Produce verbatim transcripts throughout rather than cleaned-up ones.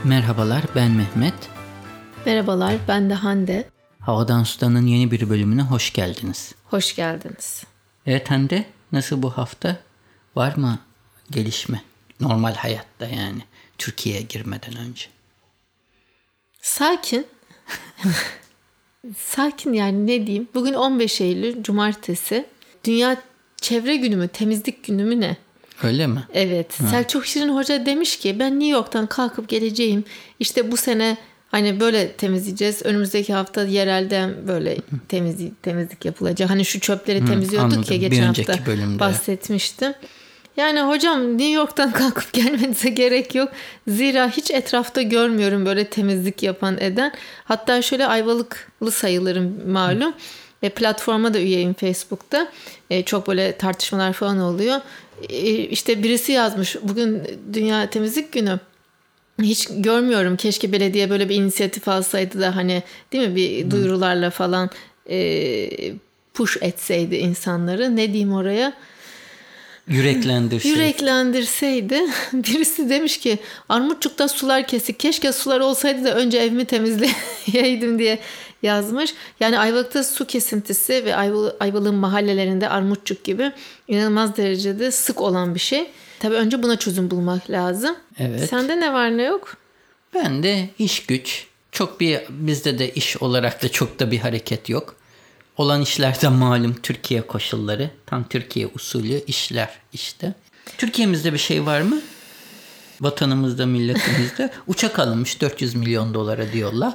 Merhabalar, ben Mehmet. Merhabalar, ben de Hande. Havadan Sudan'ın yeni bir bölümüne hoş geldiniz. Hoş geldiniz. Evet Hande, nasıl bu hafta? Var mı gelişme? Normal hayatta yani, Türkiye'ye girmeden önce. Sakin. Sakin yani ne diyeyim? Bugün on beş Eylül, Cumartesi. Dünya Çevre Günü mü, Temizlik Günü mü ne? Öyle mi? Evet. Ha. Selçuk Şirin Hoca demiş ki ben New York'tan kalkıp geleceğim. İşte bu sene hani böyle temizleyeceğiz. Önümüzdeki hafta yerelden böyle temizlik, temizlik yapılacak. Hani şu çöpleri Hı, temizliyorduk anladım. ya geçen hafta bölümde bahsetmiştim. Yani hocam New York'tan kalkıp gelmenize gerek yok. Zira hiç etrafta görmüyorum böyle temizlik yapan eden. Hatta şöyle Ayvalıklı sayılırım malum. E, platforma da üyeyim Facebook'ta. E, çok böyle tartışmalar falan oluyor. E, işte birisi yazmış bugün Dünya Temizlik Günü. Hiç görmüyorum. Keşke belediye böyle bir inisiyatif alsaydı da hani değil mi bir duyurularla falan e, push etseydi insanları. Ne diyeyim oraya? Yüreklendirseydi. Yüreklendirseydi. Birisi demiş ki Armutçuk'ta sular kesik. Keşke sular olsaydı da önce evimi temizleyeydim diye yazmış. Yani Ayvalık'ta su kesintisi ve Ayvalık'ın mahallelerinde Armutçuk gibi inanılmaz derecede sık olan bir şey. Tabii önce buna çözüm bulmak lazım. Evet. Sende ne var ne yok? Ben de iş güç. Çok bir bizde de iş olarak da çok da bir hareket yok. Olan işlerden malum Türkiye koşulları. Tam Türkiye usulü işler işte. Türkiye'mizde bir şey var mı? Vatanımızda, milletimizde. Uçak alınmış dört yüz milyon dolara diyorlar.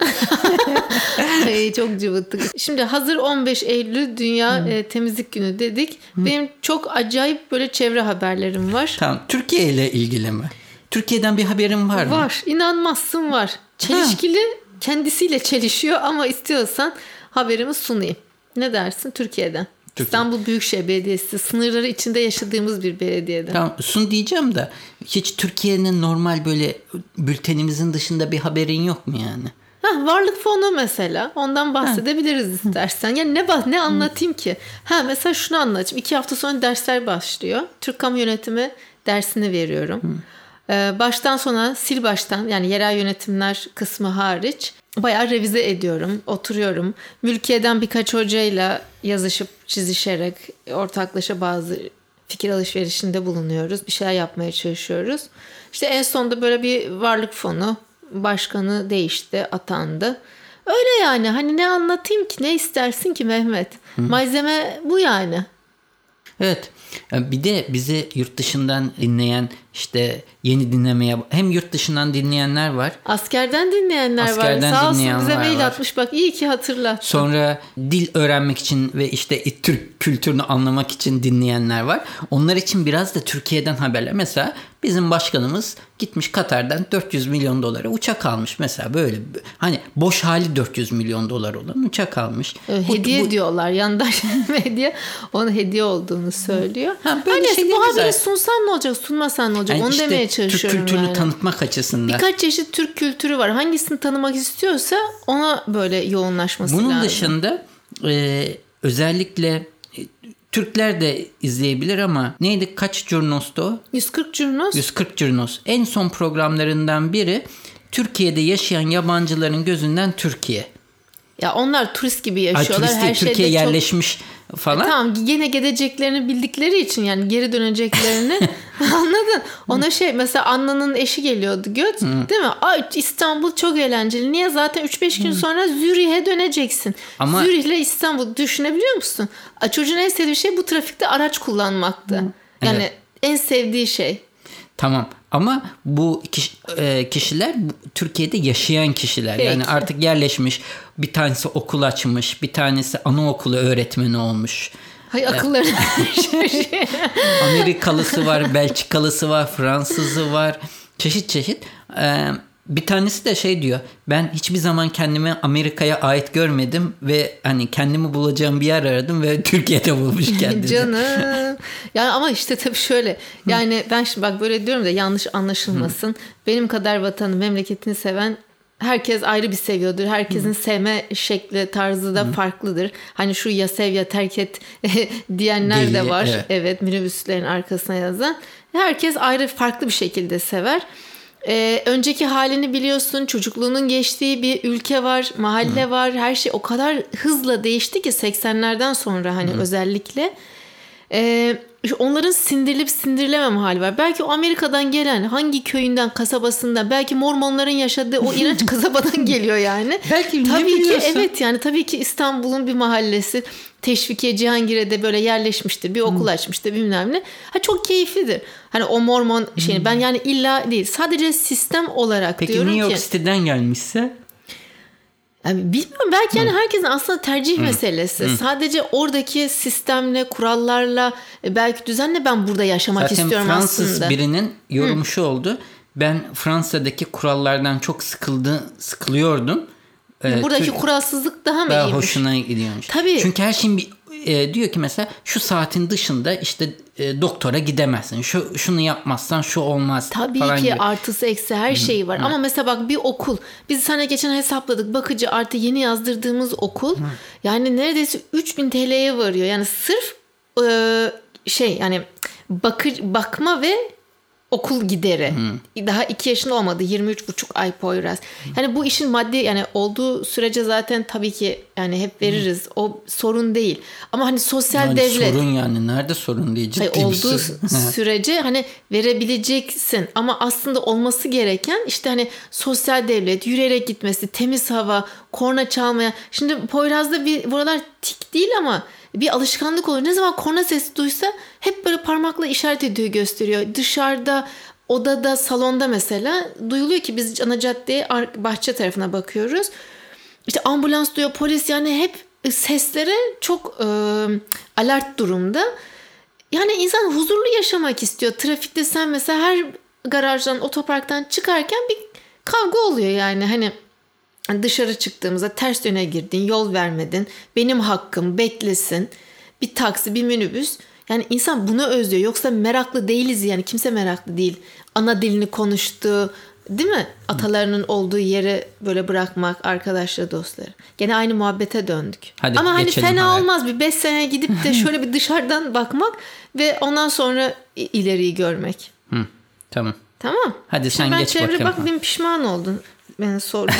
Ay, çok cıvıttık. Şimdi hazır on beş Eylül Dünya e, Temizlik Günü dedik. Hı. Benim çok acayip böyle çevre haberlerim var. Tamam. Türkiye ile ilgili mi? Türkiye'den bir haberin var mı? Var. İnanmazsın var. Çelişkili, ha. Kendisiyle çelişiyor ama istiyorsan haberimi sunayım. Ne dersin Türkiye'den? Türkiye. İstanbul Büyükşehir Belediyesi sınırları içinde yaşadığımız bir belediyeden. Tamam sun diyeceğim de hiç Türkiye'nin normal böyle bültenimizin dışında bir haberin yok mu yani? Ha, varlık fonu mesela ondan bahsedebiliriz ha. istersen. Yani ne ne anlatayım ki? Ha mesela şunu anlatayım. İki hafta sonra dersler başlıyor. Türk Kamu Yönetimi dersini veriyorum. Ee, baştan sona sil baştan yani yerel yönetimler kısmı hariç bayağı revize ediyorum. Oturuyorum. Mülkiye'den birkaç hocayla yazışıp çizişerek ortaklaşa bazı fikir alışverişinde bulunuyoruz. Bir şeyler yapmaya çalışıyoruz. İşte en sonunda böyle bir varlık fonu başkanı değişti, atandı. Öyle yani hani ne anlatayım ki ne istersin ki Mehmet? Hı. Malzeme bu yani. Evet. Bir de bizi yurt dışından dinleyen işte yeni dinlemeye hem yurt dışından dinleyenler var. Askerden dinleyenler Askerden var. Sağ olsun bize mail var. Atmış bak iyi ki hatırlattın. Sonra dil öğrenmek için ve işte Türk kültürünü anlamak için dinleyenler var. Onlar için biraz da Türkiye'den haberler. Mesela bizim başkanımız gitmiş Katar'dan dört yüz milyon dolara uçak almış. Mesela böyle hani boş hali dört yüz milyon dolar olan uçak almış. Hediye bu, bu... diyorlar. Yandaş medya onun hediye olduğunu söylüyor. Ha, böyle hani bu haberi güzel. Sunsan ne olacak, sunmasan ne olacak? Yani onu işte demeye çalışıyorum. Türk kültürünü yani. tanıtmak açısından. Birkaç çeşit Türk kültürü var. Hangisini tanımak istiyorsa ona böyle yoğunlaşması Bunun lazım. Bunun dışında e, özellikle e, Türkler de izleyebilir ama neydi? Kaç Curnos'tu o? yüz kırk Curnos. yüz kırk Curnos. En son programlarından biri Türkiye'de yaşayan yabancıların gözünden Türkiye. Ya onlar turist gibi yaşıyorlar. Ay, her Türkiye şeyde yerleşmiş çok... falan. E, tamam gene gideceklerini bildikleri için yani geri döneceklerini anladın. Ona şey mesela Anna'nın eşi geliyordu göt hmm. değil mi? Ay İstanbul çok eğlenceli. Niye zaten üç beş gün hmm. sonra Zürih'e döneceksin. Ama... Zürih'le İstanbul düşünebiliyor musun? Çocuğun en sevdiği şey bu trafikte araç kullanmaktı. Hmm. Yani evet. En sevdiği şey. Tamam ama bu kişiler Türkiye'de yaşayan kişiler. Peki. Yani artık yerleşmiş. Bir tanesi okul açmış, bir tanesi anaokulu öğretmeni olmuş. Hay akılları. Amerikalısı var, Belçikalısı var, Fransızı var. Çeşit çeşit. Bir tanesi de şey diyor. Ben hiçbir zaman kendimi Amerika'ya ait görmedim ve hani kendimi bulacağım bir yer aradım ve Türkiye'de bulmuş kendini. Canım. Yani ama işte tabii şöyle. Yani ben şimdi bak böyle diyorum da yanlış anlaşılmasın. Hı. Benim kadar vatanı, memleketini seven herkes ayrı bir seviyordur. Herkesin Hı. sevme şekli, tarzı da Hı. farklıdır. Hani şu ya sev ya terk et diyenler Deli, de var. Evet. evet, minibüslerin arkasına yazan. Herkes ayrı farklı bir şekilde sever. Ee, önceki halini biliyorsun, çocukluğunun geçtiği bir ülke var, mahalle Hı. var, her şey o kadar hızla değişti ki seksenlerden sonra hani Hı. özellikle. Ee, onların sindirilip sindirilemem hali var. Belki o Amerika'dan gelen hangi köyünden, kasabasından, belki Mormonların yaşadığı o iğrenç kasabadan geliyor yani. Belki tabii ki evet yani tabii ki İstanbul'un bir mahallesi. Teşvikiye Cihangir'e böyle yerleşmiştir. Bir okul hmm. açmıştır bilmem ne. Ha çok keyiflidir. Hani o Mormon şeyini hmm. ben yani illa değil. Sadece sistem olarak Peki, diyorum ki. Peki New York City'den gelmişse? Yani bilmiyorum belki yani hmm. herkesin aslında tercih hmm. meselesi. Hmm. Sadece oradaki sistemle, kurallarla, belki düzenle ben burada yaşamak Zaten istiyorum Fransız aslında. Zaten Fransız birinin yorumu hmm. şu oldu. Ben Fransa'daki kurallardan çok sıkıldı, sıkılıyordum. Buradaki Türk, kuralsızlık daha mı daha iyiymiş? Hoşuna gidiyormuş. Tabii. Çünkü her şeyin bir, e, diyor ki mesela şu saatin dışında işte e, doktora gidemezsin. Şu şunu yapmazsan şu olmaz. Tabii falan ki gibi. Artısı eksi her şeyi var. Hı. Ama mesela bak bir okul. Biz sana geçen hesapladık. Bakıcı artı yeni yazdırdığımız okul. Hı. Yani neredeyse üç bin T L'ye varıyor. Yani sırf e, şey yani bakır bakma ve okul gideri. Hmm. Daha iki yaşında olmadı. yirmi üç buçuk ay Poyraz. Yani bu işin maddi yani olduğu sürece zaten tabii ki yani hep veririz. Hmm. O sorun değil. Ama hani sosyal yani devlet. Sorun yani. Nerede sorun değil? Ciddi Hayır, olduğu sürece hani verebileceksin. Ama aslında olması gereken işte hani sosyal devlet, yürüyerek gitmesi, temiz hava, korna çalmaya. Şimdi Poyraz'da bir buralar tik değil ama bir alışkanlık olur. Ne zaman korna sesi duysa hep böyle parmakla işaret ediyor, gösteriyor. Dışarıda, odada, salonda mesela duyuluyor ki biz ana caddeye, bahçe tarafına bakıyoruz. İşte ambulans duyuyor, polis yani hep seslere çok e, alert durumda. Yani insan huzurlu yaşamak istiyor. Trafikte sen mesela her garajdan, otoparktan çıkarken bir kavga oluyor yani hani. Dışarı çıktığımızda ters yöne girdin, yol vermedin, benim hakkım, beklesin, bir taksi, bir minibüs. Yani insan bunu özlüyor. Yoksa meraklı değiliz yani, kimse meraklı değil. Ana dilini konuştuğu, değil mi? Atalarının olduğu yere böyle bırakmak, arkadaşlar, dostları. Gene aynı muhabbete döndük. Hadi ama hani fena hayal. Olmaz bir beş sene gidip de şöyle bir dışarıdan bakmak ve ondan sonra ileriyi görmek. Hı, tamam. Tamam. Hadi sen Şimdi geç bakalım. bakalım. Bak benim pişman oldun. Beni sordun.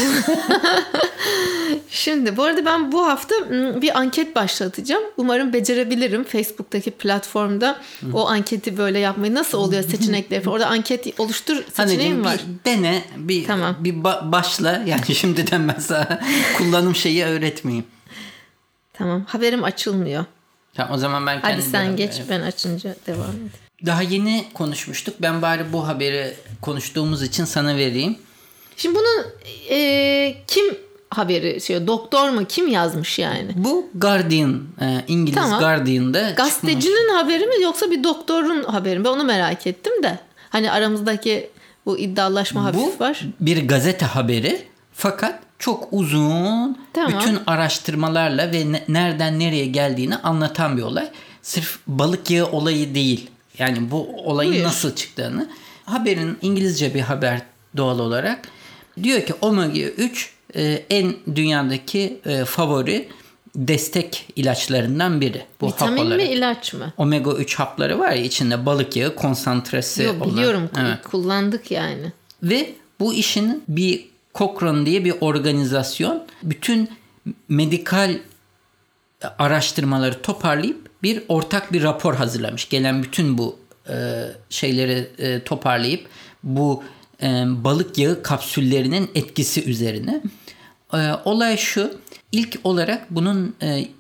Şimdi bu arada ben bu hafta bir anket başlatacağım. Umarım becerebilirim Facebook'taki platformda o anketi böyle yapmayı. Nasıl oluyor seçenekleri? Orada anket oluştur seçeneğim var. Bir dene, bir, tamam. bir ba- başla. Yani şimdiden ben sana kullanım şeyi öğretmeyeyim. Tamam. Haberim açılmıyor. Tamam, o zaman ben kendim. Hadi sen geç, ben açınca devam edeyim. Daha yeni konuşmuştuk. Ben bari bu haberi konuştuğumuz için sana vereyim. Şimdi bunun e, kim haberi şey doktor mu kim yazmış yani? Bu Guardian, e, İngiliz tamam. Guardian'da gazetecinin çıkmış. Haberi mi yoksa bir doktorun haberi mi? Ben onu merak ettim de. Hani aramızdaki bu iddialaşma bu hafif var. Bu bir gazete haberi fakat çok uzun, tamam. bütün araştırmalarla ve ne, nereden nereye geldiğini anlatan bir olay. Sırf balık yağı olayı değil. Yani bu olayın Buyur. nasıl çıktığını. Haberin İngilizce bir haber doğal olarak. Diyor ki omega üç e, en dünyadaki e, favori destek ilaçlarından biri. Bu vitamin mi ilaç mı? omega üç hapları var ya içinde balık yağı konsantresi olan. Biliyorum evet. kullandık yani. Ve bu işin bir Cochrane diye bir organizasyon bütün medikal araştırmaları toparlayıp bir ortak bir rapor hazırlamış. Gelen bütün bu e, şeyleri e, toparlayıp bu balık yağı kapsüllerinin etkisi üzerine. Olay şu. İlk olarak bunun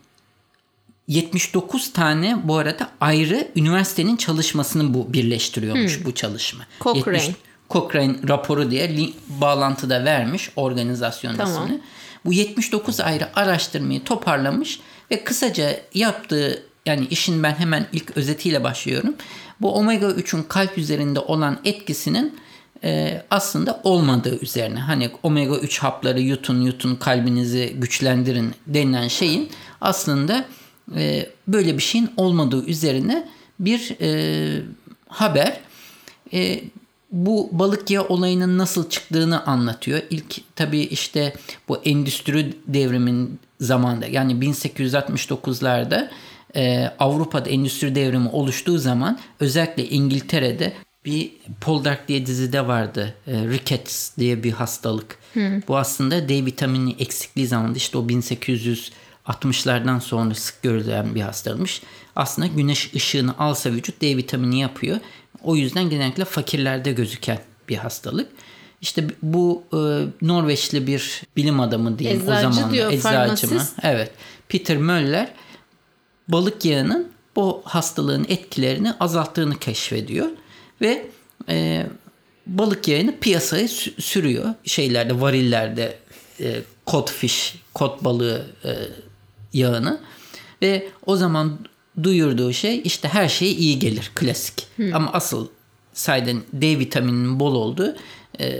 yetmiş dokuz tane bu arada ayrı üniversitenin çalışmasını bu birleştiriyormuş hmm. bu çalışma. Cochrane. yetmiş, Cochrane raporu diye link, bağlantıda vermiş organizasyon tamam. ismini. Bu yetmiş dokuz ayrı araştırmayı toparlamış ve kısaca yaptığı yani işin ben hemen ilk özetiyle başlıyorum. Bu omega üçün kalp üzerinde olan etkisinin Ee, aslında olmadığı üzerine hani omega üç hapları yutun yutun kalbinizi güçlendirin denilen şeyin aslında e, böyle bir şeyin olmadığı üzerine bir e, haber. E, bu balık yağı olayının nasıl çıktığını anlatıyor. İlk tabii işte bu endüstri devrimin zamanında yani bin sekiz yüz altmış dokuzlarda e, Avrupa'da endüstri devrimi oluştuğu zaman özellikle İngiltere'de Bir Poldark diye dizide vardı. E, Rickets diye bir hastalık. Hmm. Bu aslında D vitamini eksikliği zamanında işte o bin sekiz yüz altmışlardan sonra sık görülen bir hastalıkmış. Aslında güneş ışığını alsa vücut D vitamini yapıyor. O yüzden genellikle fakirlerde gözüken bir hastalık. İşte bu e, Norveçli bir bilim adamı diyeyim eczacı o zaman. Diyor, eczacı mı? farmasist. Evet. Peter Möller balık yağının bu hastalığın etkilerini azalttığını keşfediyor ve e, balık yağını piyasaya sü- sürüyor. Şeylerde, varillerde e, codfish, kod balığı e, yağını ve o zaman duyurduğu şey işte her şeye iyi gelir, klasik. Hmm. Ama asıl sayeden D vitamininin bol olduğu e,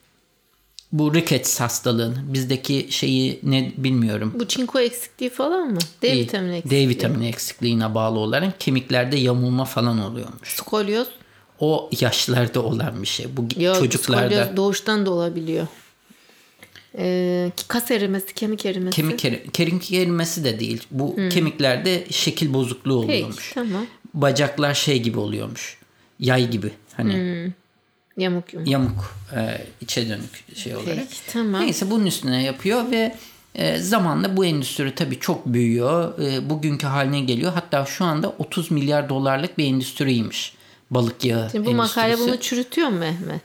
bu Rickets hastalığın bizdeki şeyi ne bilmiyorum. Bu çinko eksikliği falan mı? D İyi. vitamini eksikliği. D vitamini eksikliğine bağlı olarak kemiklerde yamulma falan oluyormuş. Skolyoz. O yaşlarda olan bir şey. Bu Yok, çocuklarda. Skolyoz doğuştan da olabiliyor. Ee, kas erimesi, kemik erimesi. Kemik, eri, kemik erimesi de değil. Bu hmm. kemiklerde şekil bozukluğu oluyormuş. Peki, tamam. Bacaklar şey gibi oluyormuş. Yay gibi. Hani hmm. Yamuk yumuk. Yamuk. E, içe dönük şey olarak. Peki, tamam. Neyse bunun üstüne yapıyor ve e, zamanla bu endüstri tabii çok büyüyor. E, bugünkü haline geliyor. Hatta şu anda otuz milyar dolarlık bir endüstriymiş. Balık yağı Şimdi bu endüstrisi. makale bunu çürütüyor mu Mehmet?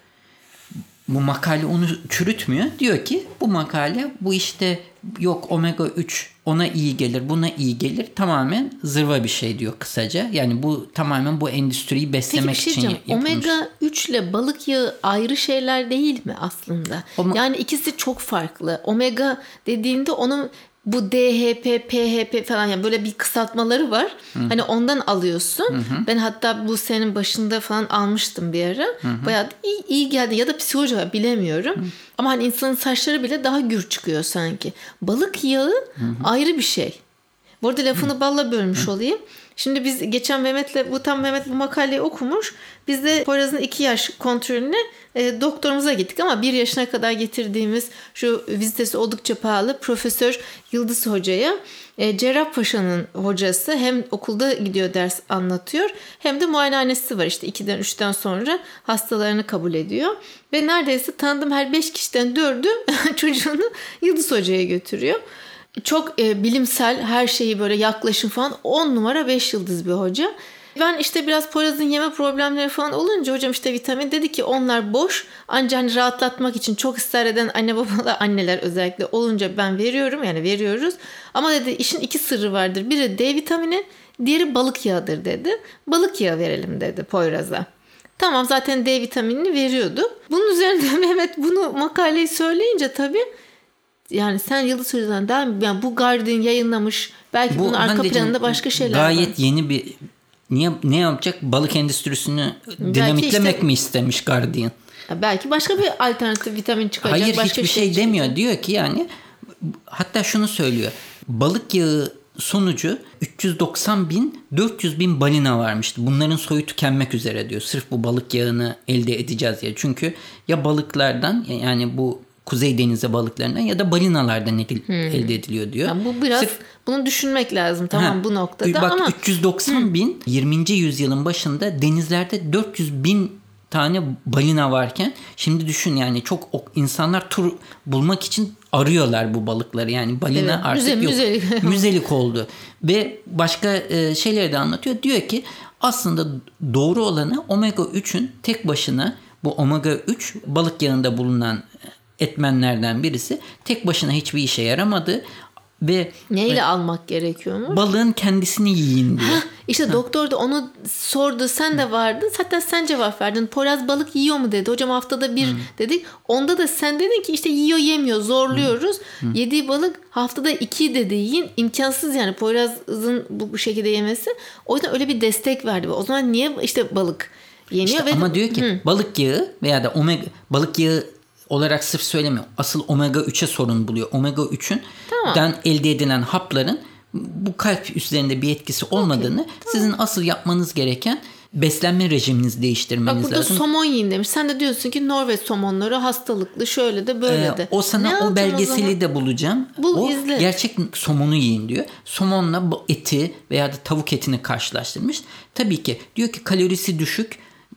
Bu makale onu çürütmüyor. Diyor ki bu makale bu işte yok omega üç ona iyi gelir, buna iyi gelir. Tamamen zırva bir şey diyor kısaca. Yani bu tamamen bu endüstriyi beslemek Peki, bir şey için diyeceğim. yapılmış. omega üç ile balık yağı ayrı şeyler değil mi aslında? Oma- yani ikisi çok farklı. Omega dediğinde onun bu D H P, P H P falan yani böyle bir kısaltmaları var. Hı. Hani ondan alıyorsun. Hı hı. Ben hatta bu senin başında falan almıştım bir ara. Hı hı. Bayağı iyi, iyi geldi ya da psikoloji var bilemiyorum. Hı. Ama hani insanın saçları bile daha gür çıkıyor sanki. Balık yağı hı hı. ayrı bir şey. Bu arada lafını hı. balla bölmüş hı. olayım. Şimdi biz geçen Mehmet'le bu tam Mehmet bu makaleyi okumuş. Biz de Poyraz'ın iki yaş kontrolüne e, doktorumuza gittik ama bir yaşına kadar getirdiğimiz şu vizitesi oldukça pahalı Profesör Yıldız Hoca'ya e, Cerrahpaşa'nın hocası hem okulda gidiyor ders anlatıyor hem de muayenehanesi var işte ikiden üçten sonra hastalarını kabul ediyor. Ve neredeyse tanıdığım her beş kişiden dördü çocuğunu Yıldız Hoca'ya götürüyor. Çok e, bilimsel her şeyi böyle yaklaşım falan on numara beş yıldız bir hoca. Ben işte biraz Poyraz'ın yeme problemleri falan olunca hocam işte vitamin dedi ki onlar boş ancak hani rahatlatmak için çok ısrar eden anne babalar anneler özellikle olunca ben veriyorum yani veriyoruz. Ama dedi işin iki sırrı vardır. Biri D vitamini diğeri balık yağıdır dedi. Balık yağı verelim dedi Poyraz'a. Tamam zaten D vitaminini veriyordu. Bunun üzerine Mehmet bunu makaleyi söyleyince tabii yani sen Yıldız Hoca'dan daha yani bu Guardian yayınlamış. Belki bu, bunun arka planında başka şeyler gayet var. Gayet yeni bir niye ne yapacak? Balık endüstrisini dinamitlemek işte, mi istemiş Guardian? Belki başka bir alternatif vitamin çıkacak. Hayır başka hiçbir şey, şey demiyor. Diyor ki yani hatta şunu söylüyor. Balık yağı sonucu üç yüz doksan bin dört yüz bin balina varmıştı. Bunların soyu tükenmek üzere diyor. Sırf bu balık yağını elde edeceğiz diye. Çünkü ya balıklardan yani bu Kuzey Denizi balıklarından ya da balinalardan edil, hmm. elde ediliyor diyor. Yani bu biraz Sırf, bunu düşünmek lazım tamam ha, bu noktada bak, ama. üç yüz doksan hmm. bin yirminci yüzyılın başında denizlerde dört yüz bin tane balina varken şimdi düşün yani çok insanlar tur bulmak için arıyorlar bu balıkları. Yani balina evet, artık müze, yok. Müzelik. müzelik oldu. Ve başka e, şeyleri de anlatıyor. Diyor ki aslında doğru olanı omega üçün tek başına bu omega üç balık yağında bulunan etmenlerden birisi tek başına hiçbir işe yaramadı ve neyle e, almak gerekiyormuş? Balığın kendisini yiyin diyor. Heh, işte ha. Doktor da onu sordu. Sen de vardın. Hatta sen cevap verdin. Poyraz balık yiyor mu dedi. Hocam haftada bir hmm. dedik. Onda da sen dedin ki işte yiyor yemiyor. Zorluyoruz. Hmm. Yediği balık haftada iki dedi yiyin. İmkansız yani Poyraz'ın bu, bu şekilde yemesi. O yüzden öyle bir destek verdi. O zaman niye işte balık yeniyor? İşte ve ama diyor ki hmm. balık yağı veya da omega balık yağı olarak sırf söylemiyor. Asıl omega üçe sorun buluyor. omega üçün tamam. den elde edilen hapların bu kalp üzerinde bir etkisi olmadığını okay. tamam. sizin asıl yapmanız gereken beslenme rejiminizi değiştirmeniz Bak burada lazım. somon yiyin demiş. Sen de diyorsun ki Norveç somonları hastalıklı şöyle de böyle ee, de. O sana ne o belgeseli o de bulacağım. Bul, o izle. Gerçek somonu yiyin diyor. Somonla eti veya da tavuk etini karşılaştırmış. Tabii ki diyor ki kalorisi düşük.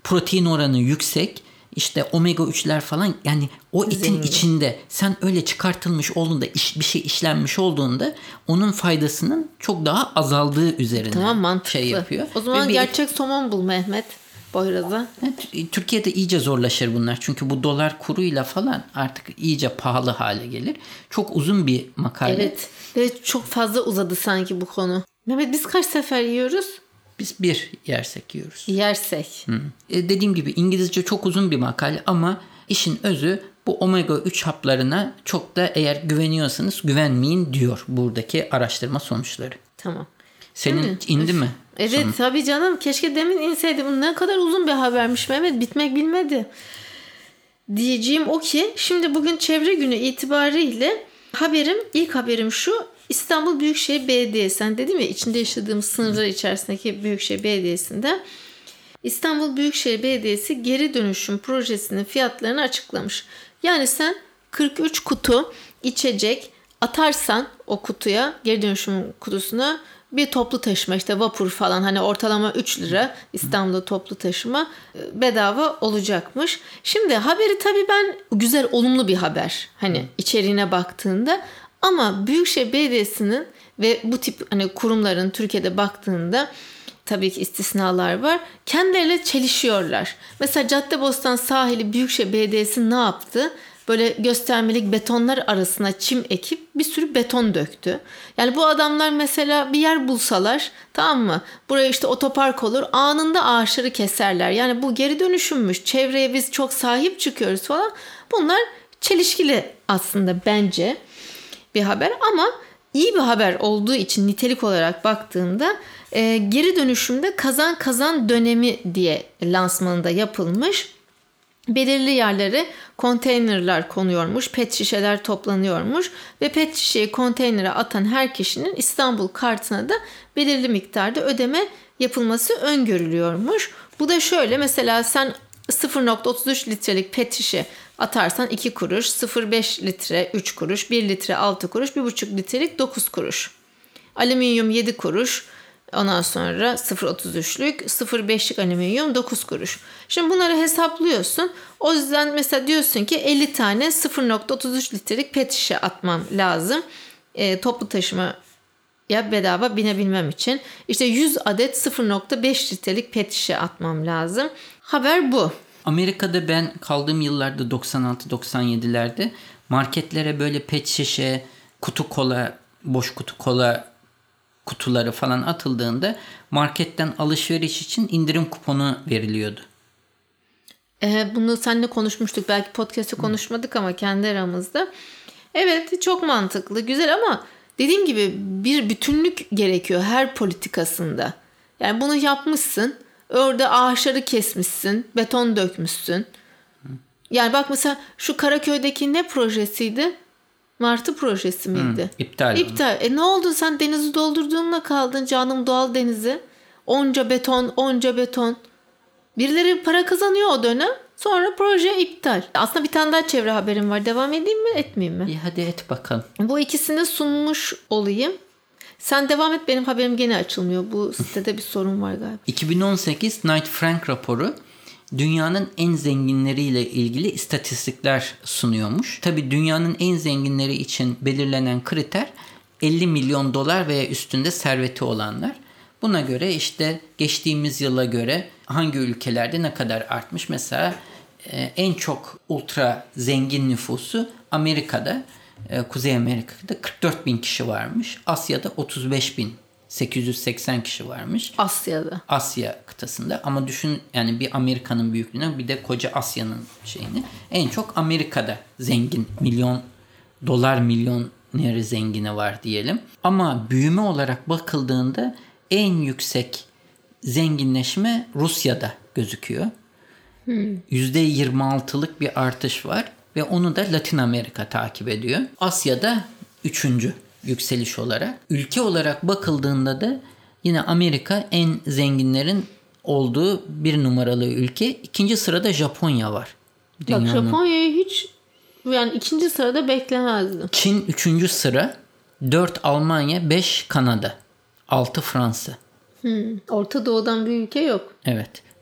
protein oranı yüksek. İşte omega üçler falan, yani o etin Zengin. içinde sen öyle çıkartılmış olduğunda, iş, bir şey işlenmiş olduğunda onun faydasının çok daha azaldığı üzerine Tamam, mantıklı. şey yapıyor. O zaman Ve bir- gerçek somon bul Mehmet Boyraz'a. Evet, Türkiye'de iyice zorlaşır bunlar. Çünkü bu dolar kuruyla falan artık iyice pahalı hale gelir. Çok uzun bir makale. Evet. Ve çok fazla uzadı sanki bu konu. Mehmet biz kaç sefer yiyoruz? Biz bir yersek yiyoruz. Yersek. Hı. E, dediğim gibi İngilizce çok uzun bir makale ama işin özü bu omega üç haplarına çok da eğer güveniyorsanız güvenmeyin diyor buradaki araştırma sonuçları. Tamam. Senin Değil mi? indi mi? Evet Sonu? tabii canım. Keşke demin inseydi. Bu ne kadar uzun bir habermiş Mehmet. Bitmek bilmedi. Diyeceğim o ki şimdi bugün çevre günü itibariyle haberim, ilk haberim şu. İstanbul Büyükşehir Belediyesi, sen dedim ya içinde yaşadığımız sınırlar içerisindeki Büyükşehir Belediyesi'nde İstanbul Büyükşehir Belediyesi geri dönüşüm projesinin fiyatlarını açıklamış. Yani sen kırk üç kutu içecek atarsan o kutuya, geri dönüşüm kutusuna bir toplu taşıma, işte vapur falan, hani ortalama üç lira İstanbul'da toplu taşıma bedava olacakmış. Şimdi haberi tabii ben güzel, olumlu bir haber hani içeriğine baktığında, ama Büyükşehir Belediyesi'nin ve bu tip hani kurumların Türkiye'de baktığında tabii ki istisnalar var. Kendileriyle çelişiyorlar. Mesela Caddebostan sahili Büyükşehir Belediyesi ne yaptı? Böyle göstermelik betonlar arasına çim ekip bir sürü beton döktü. Yani bu adamlar mesela bir yer bulsalar, tamam mı? Buraya işte otopark olur, anında ağaçları keserler. Yani bu geri dönüşümmüş, çevreye biz çok sahip çıkıyoruz falan. Bunlar çelişkili aslında bence bir haber, ama iyi bir haber olduğu için nitelik olarak baktığında e, geri dönüşümde kazan kazan dönemi diye lansmanında yapılmış. Belirli yerlere konteynerler konuyormuş, pet şişeler toplanıyormuş ve pet şişeyi konteynere atan her kişinin İstanbul kartına da belirli miktarda ödeme yapılması öngörülüyormuş. Bu da şöyle, mesela sen sıfır virgül otuz üç litrelik pet şişe atarsan iki kuruş, sıfır virgül beş litre üç kuruş, bir litre altı kuruş, bir buçuk litrelik dokuz kuruş. Alüminyum yedi kuruş, ondan sonra sıfır virgül otuz üçlük, sıfır virgül beşlik alüminyum dokuz kuruş. Şimdi bunları hesaplıyorsun. O yüzden mesela diyorsun ki elli tane sıfır virgül otuz üç litrelik pet şişe atmam lazım. E, toplu taşıma ya bedava binebilmem için. İşte yüz adet sıfır virgül beş litrelik pet şişe atmam lazım. Haber bu. Amerika'da ben kaldığım yıllarda doksan altı doksan yedilerde marketlere böyle pet şişe, kutu kola, boş kutu kola kutuları falan atıldığında marketten alışveriş için indirim kuponu veriliyordu. Ee, bunu seninle konuşmuştuk. Belki podcast'te konuşmadık ama kendi aramızda. Evet, çok mantıklı, güzel, ama dediğim gibi bir bütünlük gerekiyor her politikasında. Yani bunu yapmışsın. Orada ağaçları kesmişsin. Beton dökmüşsün. Yani bak mesela şu Karaköy'deki ne projesiydi? Martı projesi miydi? Hı, iptal. İptal. E ne oldu, sen denizi doldurduğunla kaldın canım, doğal denizi. Onca beton, onca beton. Birileri para kazanıyor o dönem. Sonra proje iptal. Aslında bir tane daha çevre haberim var. Devam edeyim mi, etmeyeyim mi? İyi, hadi et bakalım. Bu ikisini sunmuş olayım. Sen devam et, benim haberim gene açılmıyor. Bu sitede bir sorun var galiba. iki bin on sekiz Knight Frank raporu dünyanın en zenginleriyle ilgili istatistikler sunuyormuş. Tabii dünyanın en zenginleri için belirlenen kriter elli milyon dolar veya üstünde serveti olanlar. Buna göre işte geçtiğimiz yıla göre hangi ülkelerde ne kadar artmış? Mesela en çok ultra zengin nüfusu Amerika'da, Kuzey Amerika'da kırk dört bin kişi varmış. Asya'da otuz beş bin sekiz yüz seksen kişi varmış. Asya'da. Asya kıtasında, ama düşün yani bir Amerika'nın büyüklüğüne, bir de koca Asya'nın şeyini. En çok Amerika'da zengin, milyon dolar milyoneri zengini var diyelim. Ama büyüme olarak bakıldığında en yüksek zenginleşme Rusya'da gözüküyor. Hmm. yüzde yirmi altılık bir artış var ve onu da Latin Amerika takip ediyor. Asya'da üçüncü yükseliş olarak. Ülke olarak bakıldığında da yine Amerika en zenginlerin olduğu bir numaralı ülke. İkinci sırada Japonya var. Dünyanın. Bak Japonya'yı hiç yani ikinci sırada beklemezdim. Çin üçüncü sıra, dört Almanya, beş Kanada, altı Fransa. Hmm. Orta Doğu'dan bir ülke yok. Evet.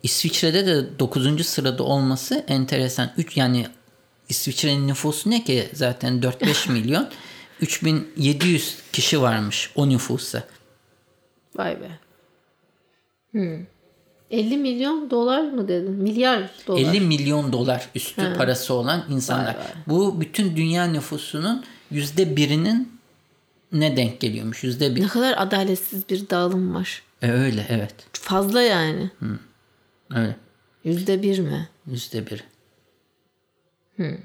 İsviçre'de de dokuzuncu sırada olması enteresan. üç yani İsviçre'nin nüfusu ne ki zaten dört beş milyon. üç bin yedi yüz kişi varmış o nüfusa. Vay be. Hmm. elli milyon dolar mı dedin? Milyar dolar. elli milyon dolar üstü ha. parası olan insanlar. Vay vay. Bu bütün dünya nüfusunun yüzde birinin ne denk geliyormuş? Yüzde bir. Ne kadar adaletsiz bir dağılım var. E öyle evet. Fazla yani. Hı. Öyle. Yüzde bir mi? Yüzde bir. Hmm.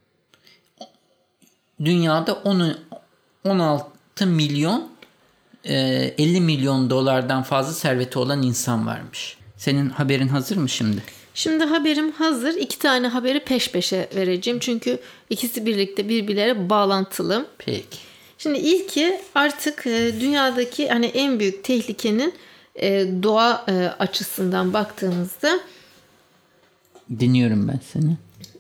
Dünyada on altı milyon elli milyon dolardan fazla serveti olan insan varmış. Senin haberin hazır mı şimdi? Şimdi haberim hazır. İki tane haberi peş peşe vereceğim. Çünkü ikisi birlikte birbirlere bağlantılı. Peki. Şimdi ilki artık dünyadaki hani en büyük tehlikenin doğa açısından baktığımızda dinliyorum ben seni.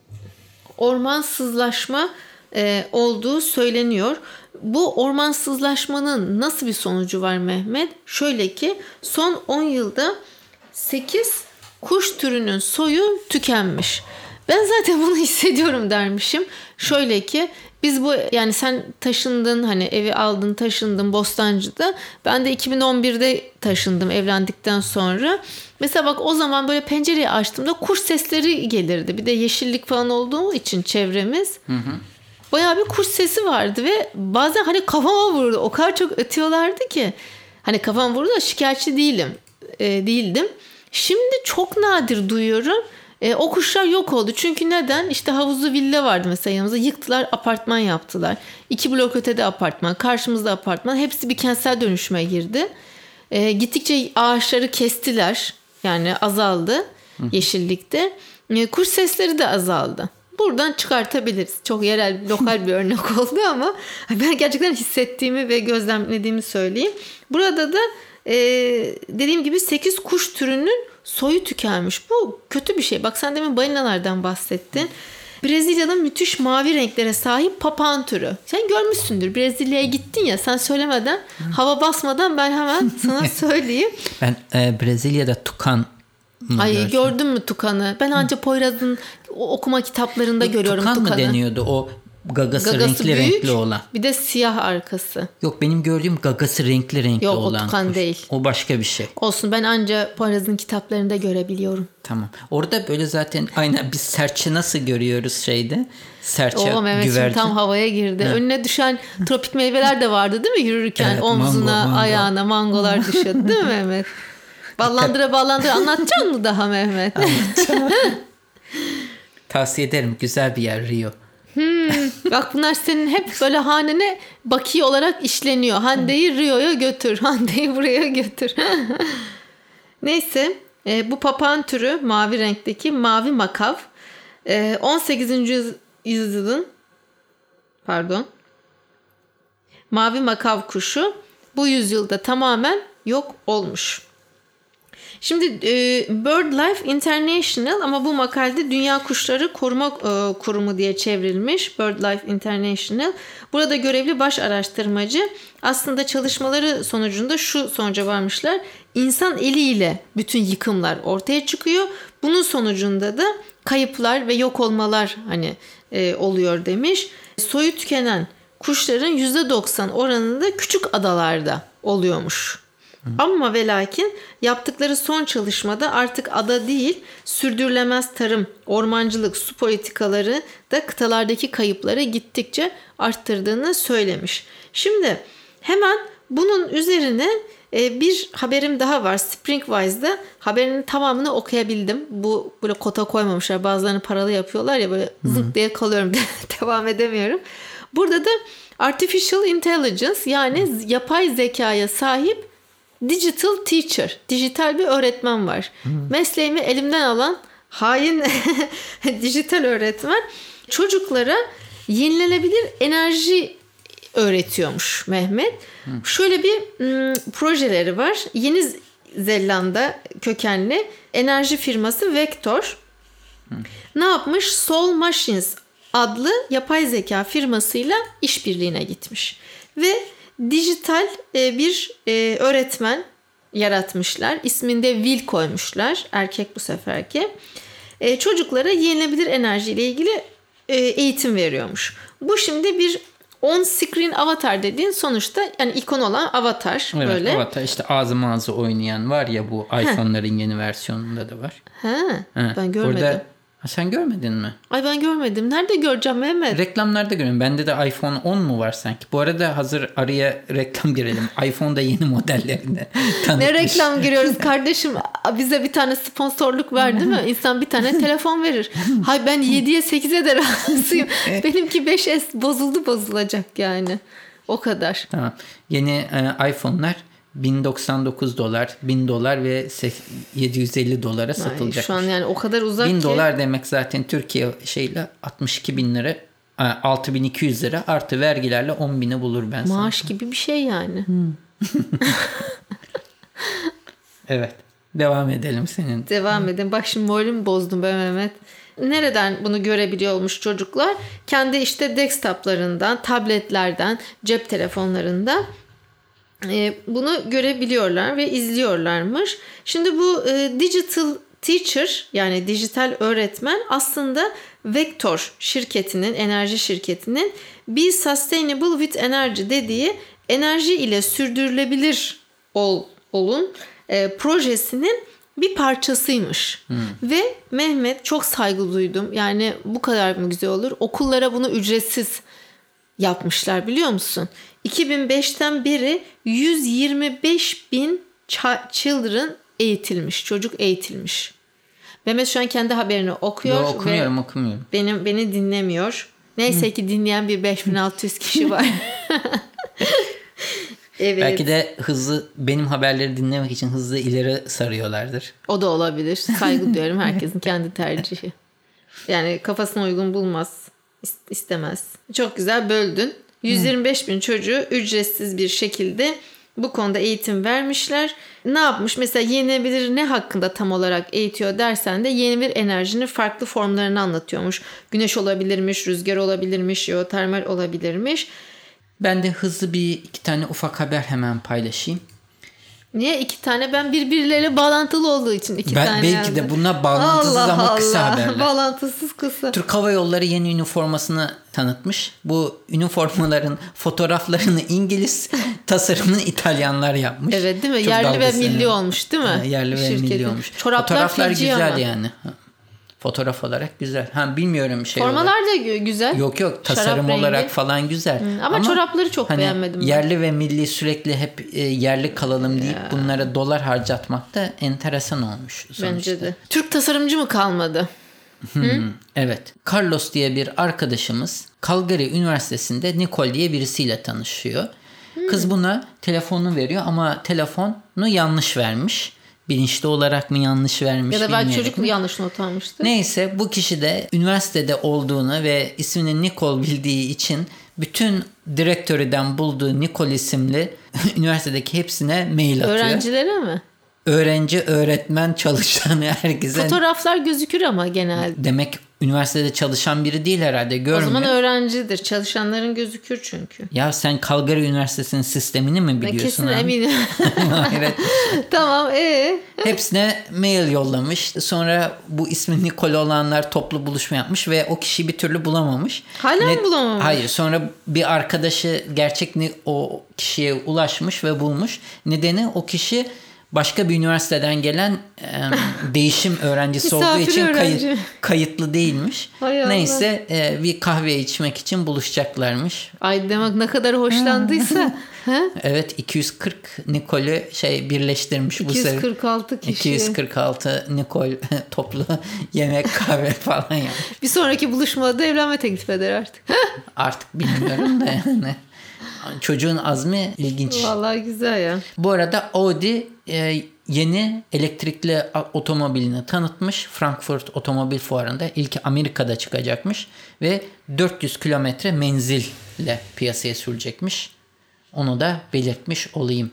Ormansızlaşma olduğu söyleniyor. Bu ormansızlaşmanın nasıl bir sonucu var Mehmet? Şöyle ki son on yılda sekiz kuş türünün soyu tükenmiş. Ben zaten bunu hissediyorum dermişim. Şöyle ki biz bu yani sen taşındın hani evi aldın taşındın Bostancı'da. Ben de iki bin on birde taşındım evlendikten sonra. Mesela bak o zaman böyle pencereyi açtığımda kuş sesleri gelirdi. Bir de yeşillik falan olduğu için çevremiz. Hı hı. Bayağı bir kuş sesi vardı ve bazen hani kafama vurdu. O kadar çok ötüyorlardı ki. Hani kafam vurdu da şikayetçi değilim. E, değildim. Şimdi çok nadir duyuyorum. E, o kuşlar yok oldu. Çünkü neden? İşte havuzlu villa vardı mesela yanımızda. Yıktılar, apartman yaptılar. İki blok ötede apartman, karşımızda apartman. Hepsi bir kentsel dönüşüme girdi. E, gittikçe ağaçları kestiler. Yani azaldı Hı. yeşillikte. E, kuş sesleri de azaldı. Buradan çıkartabiliriz. Çok yerel, lokal bir örnek oldu ama ben gerçekten hissettiğimi ve gözlemlediğimi söyleyeyim. Burada da e, dediğim gibi sekiz kuş türünün soyu tükenmiş. Bu kötü bir şey. Bak sen demin balinalardan bahsettin. Brezilya'da müthiş mavi renklere sahip papağan türü. Sen görmüşsündür. Brezilya'ya gittin ya sen söylemeden, hava basmadan ben hemen sana söyleyeyim. Ben e, Brezilya'da tukan Ay görsün. Gördün mü tukanı? Ben ancak Poyraz'ın okuma kitaplarında Yok, görüyorum tukan tukanı. Tukan mı deniyordu o gagası, gagası renkli büyük, renkli olan? Bir de siyah arkası. Yok benim gördüğüm gagası renkli renkli Yok, olan. Yok o tukan kuş. değil. O başka bir şey. Olsun ben ancak Poyraz'ın kitaplarında görebiliyorum. Tamam. Orada böyle zaten aynen biz serçe nasıl görüyoruz şeyde? Serçe, Oğlum evet güvercin. Tam havaya girdi. Ha. Önüne düşen tropik meyveler de vardı değil mi? Yürürken evet, omzuna, mango, mango. ayağına mangolar düşüyordu değil mi Mehmet? Ballandıra ballandıra anlatacak mı daha Mehmet? Tavsiye ederim. Güzel bir yer Rio. Hmm, bak bunlar senin hep böyle hanene bakiye olarak işleniyor. Hande'yi Rio'ya götür. Hande'yi buraya götür. Neyse e, bu papağan türü mavi renkteki mavi makav e, on sekizinci yüzyılın pardon mavi makav kuşu bu yüzyılda tamamen yok olmuş. Şimdi e, BirdLife International ama bu makalede Dünya Kuşları Koruma e, Kurumu diye çevrilmiş. BirdLife International. Burada görevli baş araştırmacı aslında çalışmaları sonucunda şu sonuca varmışlar. İnsan eliyle bütün yıkımlar ortaya çıkıyor. Bunun sonucunda da kayıplar ve yok olmalar hani e, oluyor demiş. Soyu tükenen kuşların yüzde doksan oranında küçük adalarda oluyormuş. Hı. Ama ve lakin yaptıkları son çalışmada artık ada değil, sürdürülemez tarım, ormancılık, su politikaları da kıtalardaki kayıpları gittikçe arttırdığını söylemiş. Şimdi hemen bunun üzerine bir haberim daha var. Springwise'da haberinin tamamını okuyabildim. Bu böyle kota koymamışlar. Bazılarını paralı yapıyorlar ya böyle Hı. zık diye kalıyorum. Devam edemiyorum. Burada da Artificial Intelligence yani Hı. yapay zekaya sahip Digital Teacher, dijital bir öğretmen var. Hmm. Mesleğimi elimden alan hain dijital öğretmen çocuklara yenilenebilir enerji öğretiyormuş Mehmet. Hmm. Şöyle bir m, projeleri var. Yeni Zelanda kökenli enerji firması Vector hmm. ne yapmış? Soul Machines adlı yapay zeka firmasıyla işbirliğine gitmiş. Ve dijital bir öğretmen yaratmışlar. İsmini de Will koymuşlar. Erkek bu seferki. E, çocuklara yenilebilir enerjiyle ilgili e, eğitim veriyormuş. Bu şimdi bir on-screen avatar dediğin sonuçta yani ikon olan avatar. Evet, böyle. avatar işte ağzı mağazı oynayan var ya, bu iPhone'ların yeni versiyonunda da var. Ha, Ha, ben görmedim. Orada, ha, sen görmedin mi? Ay ben görmedim. Nerede göreceğim Mehmet? Reklamlarda görüyorum. Bende de iPhone on mu var sanki? Bu arada hazır araya reklam girelim. iPhone'da yeni modellerini tanıtmış. Ne reklam giriyoruz kardeşim? Bize bir tane sponsorluk ver değil mi? İnsan bir tane telefon verir. Hay ben yediye sekize de razıyım. Benimki beş S bozuldu bozulacak yani. O kadar. Tamam. Yeni e, iPhone'lar bin doksan dokuz dolar, bin dolar ve yedi yüz elli dolara satılacak. Şu an yani o kadar uzak bin ki. dolar demek zaten Türkiye şeyle altmış iki bin lira, altı bin iki yüz lira artı vergilerle on bini bulur ben sana. Maaş gibi bir şey yani. Hmm. Evet. Devam edelim senin. Devam edelim. Bak şimdi moralimi bozdum be Mehmet. Nereden bunu görebiliyormuş çocuklar? Kendi işte desktoplarından, tabletlerden, cep telefonlarından e, bunu görebiliyorlar ve izliyorlarmış. Şimdi bu e, digital teacher yani dijital öğretmen aslında Vector şirketinin, enerji şirketinin Be Sustainable with Energy dediği enerji ile sürdürülebilir ol, olun e, projesinin bir parçasıymış. Hmm. Ve Mehmet çok saygı duydum. Yani bu kadar mı güzel olur? Okullara bunu ücretsiz yapmışlar biliyor musun? iki bin beşten beri yüz yirmi beş bin children eğitilmiş. Çocuk eğitilmiş. Mehmet şu an kendi haberini okuyor. Yo, okumuyorum ve okumuyorum. Benim, beni dinlemiyor. Neyse ki dinleyen bir beş bin altı yüz kişi var. Evet. Belki de hızlı benim haberleri dinlemek için hızlı ileri sarıyorlardır. O da olabilir. Saygı duyuyorum. Herkesin kendi tercihi. Yani kafasına uygun bulmaz. istemez. Çok güzel böldün. yüz yirmi beş bin çocuğu ücretsiz bir şekilde bu konuda eğitim vermişler. Ne yapmış? Mesela yenilebilir ne hakkında tam olarak eğitiyor dersen de yenilebilir enerjinin farklı formlarını anlatıyormuş. Güneş olabilirmiş, rüzgar olabilirmiş, jeotermal olabilirmiş. Ben de hızlı bir iki tane ufak haber hemen paylaşayım. Niye iki tane? Ben birbirleriyle bağlantılı olduğu için iki ben, tane belki yazdım. de buna bağlantısız Allah ama Allah. kısa haberler. Bağlantısız kısa. Türk Hava Yolları yeni üniformasını tanıtmış. Bu üniformaların fotoğraflarını İngiliz, tasarımını İtalyanlar yapmış. Evet değil mi? Çok yerli ve dalgası. milli olmuş değil mi? Ha, yerli ve Şirketin. milli olmuş. Çoraplar Fotoğraflar güzel ama. yani. Fotoğraf olarak güzel. Ha bilmiyorum şey Formalar olarak. da güzel. Yok yok tasarım Şarap olarak rengi. falan güzel. Hmm, ama, ama çorapları çok hani beğenmedim ben. Yerli ve milli sürekli hep e, yerli kalalım deyip ya. bunlara dolar harcatmak da enteresan olmuş sonuçta. Bence de. Türk tasarımcı mı kalmadı? Hmm, evet. Carlos diye bir arkadaşımız Calgary Üniversitesi'nde Nicole diye birisiyle tanışıyor. Hmm. Kız buna telefonunu veriyor ama telefonu yanlış vermiş. Bilinçli olarak mı yanlış vermiş ya da belki çocuk mi? yanlış not almıştı. Neyse bu kişi de üniversitede olduğunu ve ismini Nicole bildiği için bütün direktörüden bulduğu Nicole isimli üniversitedeki hepsine mail atıyor. Öğrencilere mi? Öğrenci, öğretmen, çalışan herkese. Fotoğraflar gözükür ama genelde. Demek üniversitede çalışan biri değil herhalde, görmüyor. O zaman öğrencidir. Çalışanların gözükür çünkü. Ya sen Calgary Üniversitesi'nin sistemini mi biliyorsun? Ben kesin eminim. Evet. Tamam. Ee? Hepsine mail yollamış. Sonra bu ismi Nicole olanlar toplu buluşma yapmış ve o kişiyi bir türlü bulamamış. Hala ne- mı bulamamış? Hayır. Sonra bir arkadaşı gerçek ni- o kişiye ulaşmış ve bulmuş. Nedeni o kişi başka bir üniversiteden gelen e, değişim öğrencisi olduğu için kayıt, kayıtlı değilmiş. Neyse e, bir kahve içmek için buluşacaklarmış. Ay demek ne kadar hoşlandıysa. Evet iki yüz kırk Nicole'ü şey birleştirmiş bu sefer. iki yüz kırk altı kişi. iki yüz kırk altı Nicole toplu yemek kahve falan yapmış. Bir sonraki buluşmada evlenme teklif eder artık. Artık bilmiyorum da yani. Çocuğun azmi ilginç. Vallahi güzel ya. Bu arada Audi e, yeni elektrikli otomobilini tanıtmış. Frankfurt Otomobil Fuarı'nda ilk Amerika'da çıkacakmış ve dört yüz kilometre menzille piyasaya sürecekmiş. Onu da belirtmiş olayım.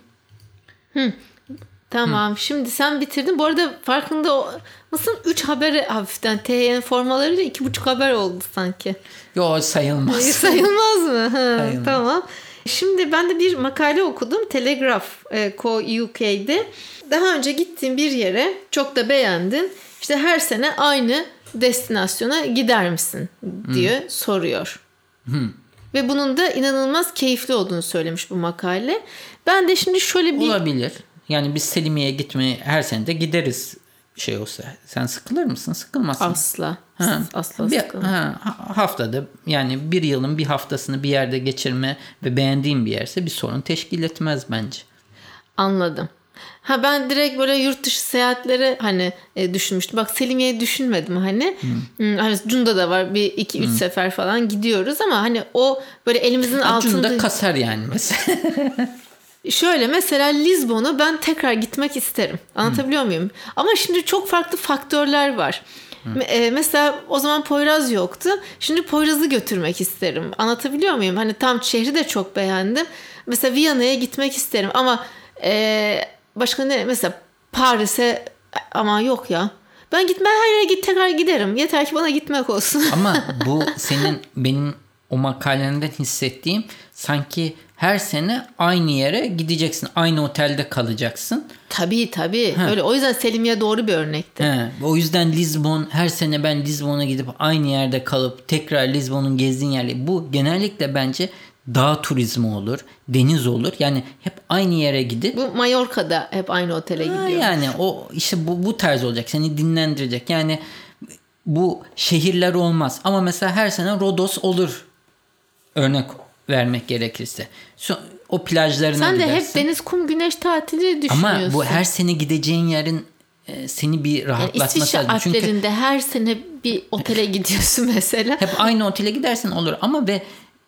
Hı. Tamam. Hı. Şimdi sen bitirdin. Bu arada farkında mısın? üç haber hafiften. T Y'nin formalarıyla iki buçuk haber oldu sanki. Yok sayılmaz. Sayılmaz mı? Ha, sayılmaz. Tamam. Şimdi ben de bir makale okudum. Telegraph Co. U K'de. Daha önce gittiğin bir yere çok da beğendin. İşte her sene aynı destinasyona gider misin diye hmm. soruyor. Hmm. Ve bunun da inanılmaz keyifli olduğunu söylemiş bu makale. Ben de şimdi şöyle bir... Olabilir. Yani biz Selimiye'ye gitmeye her sene de gideriz şey olsa. Sen sıkılır mısın? Sıkılmazsın. Asla. Ha. Asla bir, sıkılmam. Ha, haftada yani bir yılın bir haftasını bir yerde geçirme ve beğendiğim bir yerse bir sorun teşkil etmez bence. Anladım. Ha ben direkt böyle yurt dışı seyahatlere hani e, düşünmüştüm. Bak Selimiye'yi düşünmedim hani. Hmm. Hani Cunda da var bir iki üç hmm. sefer falan gidiyoruz ama hani o böyle elimizin ha, altında. Cunda kasar yani mesela. Şöyle mesela Lizbon'u ben tekrar gitmek isterim. Anlatabiliyor hmm. muyum? Ama şimdi çok farklı faktörler var. Hmm. E, mesela o zaman Poyraz yoktu. Şimdi Poyraz'ı götürmek isterim. Anlatabiliyor muyum? Hani tam şehri de çok beğendim. Mesela Viyana'ya gitmek isterim ama e, başka ne? Mesela Paris'e ama yok ya. Ben gitmem her yere git tekrar giderim. Yeter ki bana gitmek olsun. Ama bu senin benim o makalenden hissettiğim sanki her sene aynı yere gideceksin. Aynı otelde kalacaksın. Tabii tabii. Ha. Öyle o yüzden Selimiye doğru bir örnekti. He. O yüzden Lizbon her sene ben Lizbon'a gidip aynı yerde kalıp tekrar Lizbon'un gezdiğin yerleri. Bu genellikle bence dağ turizmi olur, deniz olur. Yani hep aynı yere gidip. Bu Mallorca'da hep aynı otele gidiyor. Yani o işte bu bu tarz olacak. Seni dinlendirecek. Yani bu şehirler olmaz. Ama mesela her sene Rodos olur. Örnek vermek gerekirse. O plajlarına Sen gidersin. de hep deniz, kum, güneş tatili düşünüyorsun. Ama bu her sene gideceğin yerin e, seni bir rahatlatması yani lazım. İsviçre Alplerinde Çünkü her sene bir otele gidiyorsun mesela. Hep aynı otele gidersen olur ama ve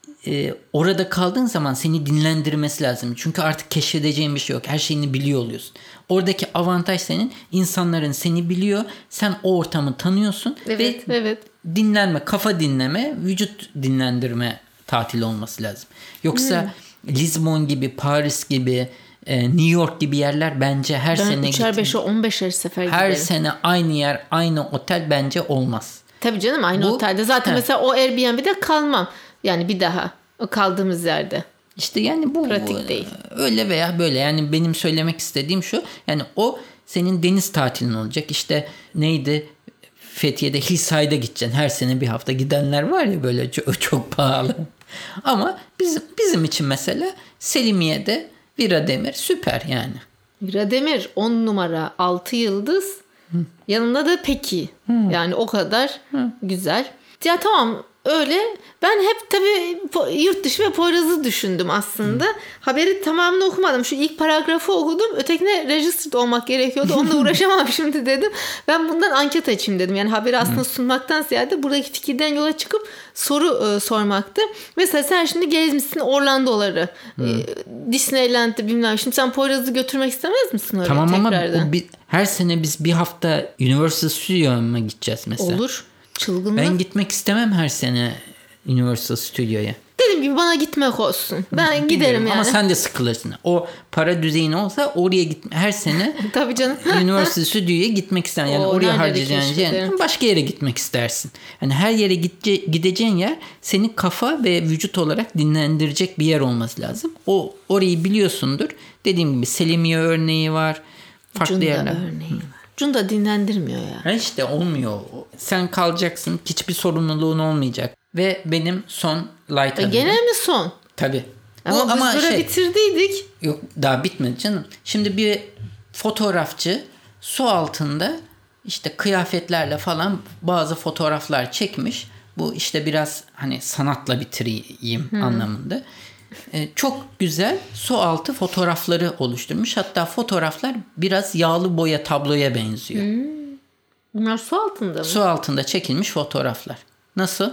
e, orada kaldığın zaman seni dinlendirmesi lazım. Çünkü artık keşfedeceğin bir şey yok. Her şeyini biliyor oluyorsun. Oradaki avantaj senin. İnsanların seni biliyor. Sen o ortamı tanıyorsun. Evet, ve evet. dinlenme, kafa dinleme, vücut dinlendirme tatili olması lazım. Yoksa hmm. Lizbon gibi, Paris gibi, e, New York gibi yerler bence her ben sene üçer beşer on beşer sefer her giderim. sene aynı yer, aynı otel bence olmaz. Tabii canım aynı Bu, otelde. Zaten he. mesela o Airbnb'de kalmam. Yani bir daha o kaldığımız yerde. İşte yani bu pratik değil. Öyle veya böyle. Yani benim söylemek istediğim şu. Yani o senin deniz tatilin olacak. İşte neydi? Fethiye'de Hillside'a gideceksin. Her sene bir hafta gidenler var ya böyle çok, çok pahalı. Ama bizim bizim için mesela Selimiye'de Virademir süper yani. Virademir on numara altı yıldız. Hı. Yanında da Peki. Hı. Yani o kadar Hı. güzel. Ya tamam öyle. Ben hep tabii yurt dışı ve Poyraz'ı düşündüm aslında. Hmm. Haberi tamamını okumadım. Şu ilk paragrafı okudum. Ötekine registered olmak gerekiyordu. Onunla uğraşamam şimdi dedim. Ben bundan anket açayım dedim. Yani haberi aslında hmm. sunmaktan ziyade buradaki fikirden yola çıkıp soru e, sormaktı. Mesela sen şimdi gezmişsin Orlando'ları. Hmm. E, Disneyland'ı bilmem. Şimdi sen Poyraz'ı götürmek istemez misin oraya tamam tekrardan? Ama bir, her sene biz bir hafta Universal Studio'ya gideceğiz mesela. Olur. Çılgınlık. Ben gitmek istemem her sene Universal Studio'ya. Dediğim gibi bana gitmek olsun. Ben giderim yani. Ama sen de sıkılırsın. O para düzeyin olsa oraya git her sene. Tabii canım. Universal Studio'ya gitmek istersin. Yani Oo, oraya harcayacağın yani başka yere gitmek istersin. Yani her yere gidece- gideceğin yer seni kafa ve vücut olarak dinlendirecek bir yer olması lazım. O orayı biliyorsundur. Dediğim gibi Selimiye örneği var. Farklı Cunda yerler. örneği var. Cunda dinlendirmiyor ya. Ha işte olmuyor. Sen kalacaksın. Hiçbir sorumluluğun olmayacak. Ve benim son light e gene mi son? Tabii. Ama Bu, biz ama böyle şey, bitirdiydik. Yok daha bitmedi canım. Şimdi bir fotoğrafçı su altında işte kıyafetlerle falan bazı fotoğraflar çekmiş. Bu işte biraz hani sanatla bitireyim hmm. anlamında. Ee, çok güzel su altı fotoğrafları oluşturmuş. Hatta fotoğraflar biraz yağlı boya tabloya benziyor. Hmm. Bunlar su altında mı? Su altında çekilmiş fotoğraflar. Nasıl?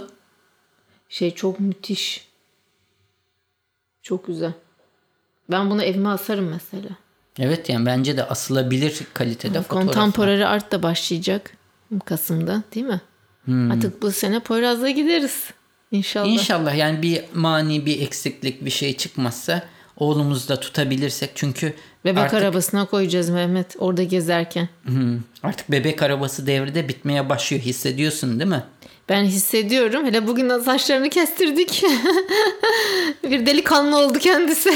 Şey çok müthiş. Çok güzel. Ben bunu evime asarım mesela. Evet yani bence de asılabilir kalitede ha, fotoğraflar. Contemporary Art da başlayacak Kasım'da değil mi? Hmm. Artık bu sene Poyraz'da gideriz. İnşallah. İnşallah yani bir mani bir eksiklik bir şey çıkmazsa oğlumuzu da tutabilirsek çünkü bebek artık, arabasına koyacağız Mehmet orada gezerken. Hmm, artık bebek arabası devri de bitmeye başlıyor hissediyorsun değil mi? Ben hissediyorum. Hele bugün saçlarını kestirdik. Bir delikanlı oldu kendisi.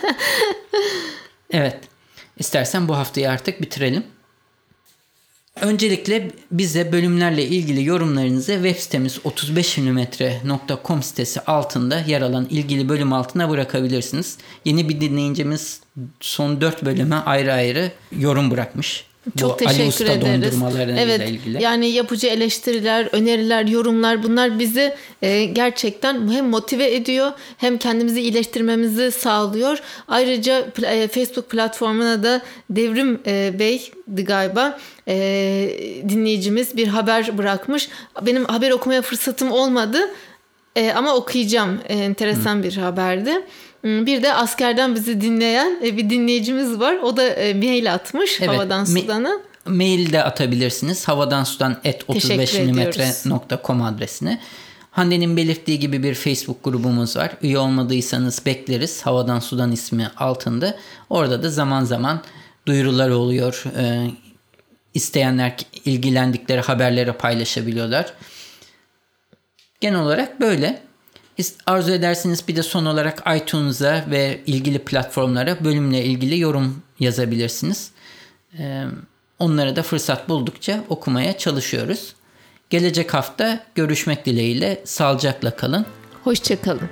Evet. İstersen bu haftayı artık bitirelim. Öncelikle bize bölümlerle ilgili yorumlarınızı web sitemiz otuz beş milimetre nokta com sitesi altında yer alan ilgili bölüm altına bırakabilirsiniz. Yeni bir dinleyicimiz son dört bölüme ayrı ayrı yorum bırakmış. Çok Bu teşekkür Ali Usta ederiz. dondurmalarıyla Evet, ilgili. yani yapıcı eleştiriler, öneriler, yorumlar bunlar bizi e, gerçekten hem motive ediyor hem kendimizi iyileştirmemizi sağlıyor. Ayrıca e, Facebook platformuna da Devrim e, Bey'di galiba e, dinleyicimiz bir haber bırakmış. Benim haber okumaya fırsatım olmadı e, ama okuyacağım. E, enteresan Hı. bir haberdi. Bir de askerden bizi dinleyen bir dinleyicimiz var. O da mail atmış evet, havadan sudana. Ma- mail de atabilirsiniz. havadan sudan at otuz beş milimetre nokta com adresine. Hande'nin belirttiği gibi bir Facebook grubumuz var. Üye olmadıysanız bekleriz. Havadan Sudan ismi altında. Orada da zaman zaman duyurular oluyor. Ee, isteyenler ilgilendikleri haberleri paylaşabiliyorlar. Genel olarak böyle. Arzu ederseniz bir de son olarak iTunes'a ve ilgili platformlara bölümle ilgili yorum yazabilirsiniz. Ee, onları da fırsat buldukça okumaya çalışıyoruz. Gelecek hafta görüşmek dileğiyle sağlıcakla kalın. Hoşça kalın.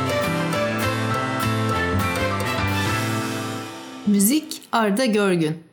Müzik Arda Görgün.